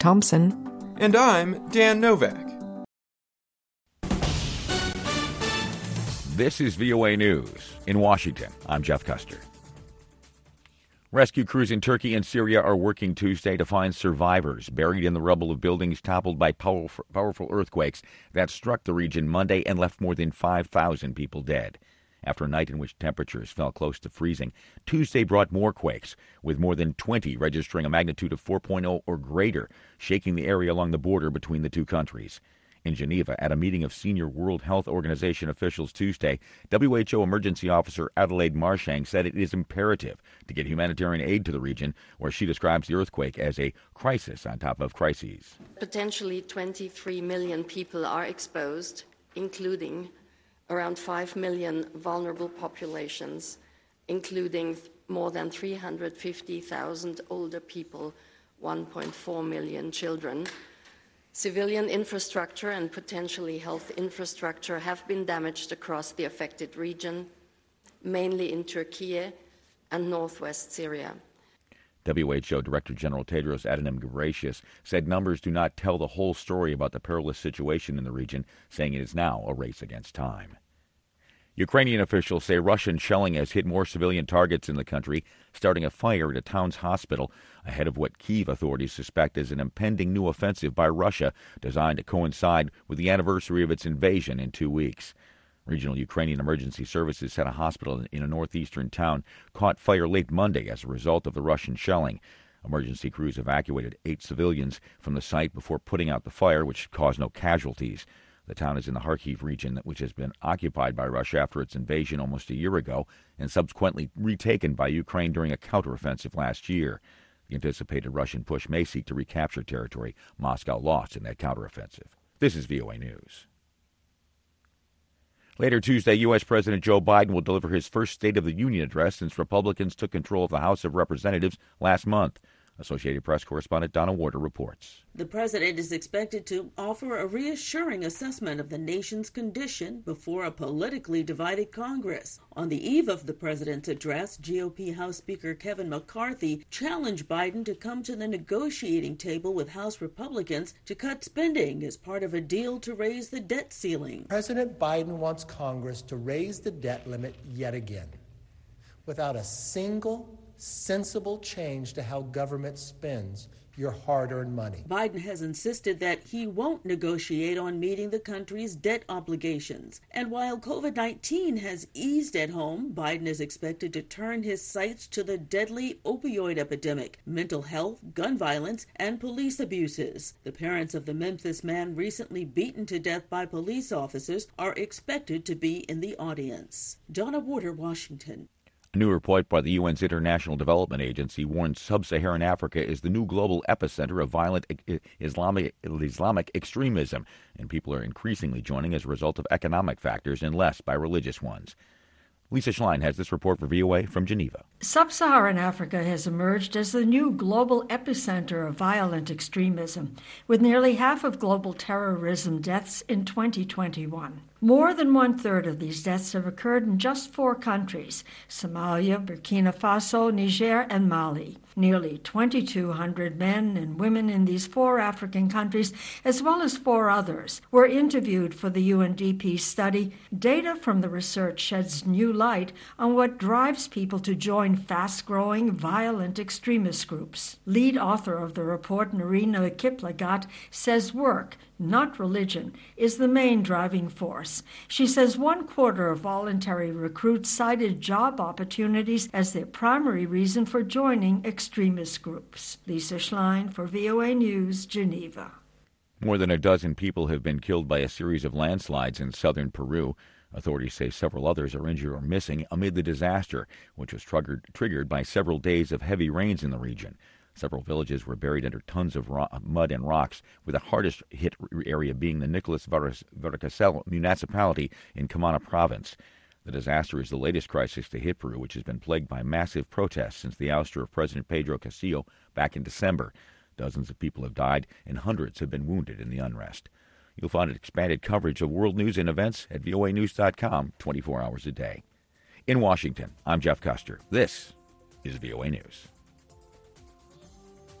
Thompson. And I'm Dan Novak. This is VOA News. In Washington, I'm Jeff Custer. Rescue crews in Turkey and Syria are working Tuesday to find survivors buried in the rubble of buildings toppled by powerful earthquakes that struck the region Monday and left more than 5,000 people dead. After a night in which temperatures fell close to freezing, Tuesday brought more quakes, with more than 20 registering a magnitude of 4.0 or greater, shaking the area along the border between the two countries. In Geneva, at a meeting of senior World Health Organization officials Tuesday, WHO Emergency Officer Adelaide Marchang said it is imperative to get humanitarian aid to the region, where she describes the earthquake as a crisis on top of crises. Potentially 23 million people are exposed, including around 5 million vulnerable populations, including more than 350,000 older people, 1.4 million children. Civilian infrastructure and potentially health infrastructure have been damaged across the affected region, mainly in Turkey and northwest Syria. WHO Director General Tedros Adhanom Ghebreyesus said numbers do not tell the whole story about the perilous situation in the region, saying it is now a race against time. Ukrainian officials say Russian shelling has hit more civilian targets in the country, starting a fire at a town's hospital ahead of what Kyiv authorities suspect is an impending new offensive by Russia designed to coincide with the anniversary of its invasion in 2 weeks. Regional Ukrainian emergency services said a hospital in a northeastern town caught fire late Monday as a result of the Russian shelling. Emergency crews evacuated 8 civilians from the site before putting out the fire, which caused no casualties. The town is in the Kharkiv region, which has been occupied by Russia after its invasion almost a year ago and subsequently retaken by Ukraine during a counteroffensive last year. The anticipated Russian push may seek to recapture territory Moscow lost in that counteroffensive. This is VOA News. Later Tuesday, U.S. President Joe Biden will deliver his first State of the Union address since Republicans took control of the House of Representatives last month. Associated Press correspondent Donna Warder reports. The president is expected to offer a reassuring assessment of the nation's condition before a politically divided Congress. On the eve of the president's address, GOP House Speaker Kevin McCarthy challenged Biden to come to the negotiating table with House Republicans to cut spending as part of a deal to raise the debt ceiling. President Biden wants Congress to raise the debt limit yet again, without a single sensible change to how government spends your hard-earned money. Biden has insisted that he won't negotiate on meeting the country's debt obligations. And while COVID-19 has eased at home, Biden is expected to turn his sights to the deadly opioid epidemic, mental health, gun violence, and police abuses. The parents of the Memphis man recently beaten to death by police officers are expected to be in the audience. Donna Warder, Washington. A new report by the UN's International Development Agency warns sub-Saharan Africa is the new global epicenter of violent Islamic extremism, and people are increasingly joining as a result of economic factors and less by religious ones. Lisa Schlein has this report for VOA from Geneva. Sub-Saharan Africa has emerged as the new global epicenter of violent extremism, with nearly half of global terrorism deaths in 2021. More than one-third of these deaths have occurred in just 4 countries: Somalia, Burkina Faso, Niger, and Mali. Nearly 2,200 men and women in these 4 African countries, as well as 4 others, were interviewed for the UNDP study. Data from the research sheds new light on what drives people to join fast-growing, violent extremist groups. Lead author of the report, Nerina Kiplagat, says work, not religion, is the main driving force. She says 1/4 of voluntary recruits cited job opportunities as their primary reason for joining extremist groups. Lisa Schlein for VOA News, Geneva. More than a dozen people have been killed by a series of landslides in southern Peru. Authorities say several others are injured or missing amid the disaster, which was triggered by several days of heavy rains in the region. Several villages were buried under tons of mud and rocks, with the hardest hit area being the Nicolas Varacacel municipality in Cumana province. The disaster is the latest crisis to hit Peru, which has been plagued by massive protests since the ouster of President Pedro Castillo back in December. Dozens of people have died and hundreds have been wounded in the unrest. You'll find expanded coverage of world news and events at voanews.com 24 hours a day. In Washington, I'm Jeff Custer. This is VOA News.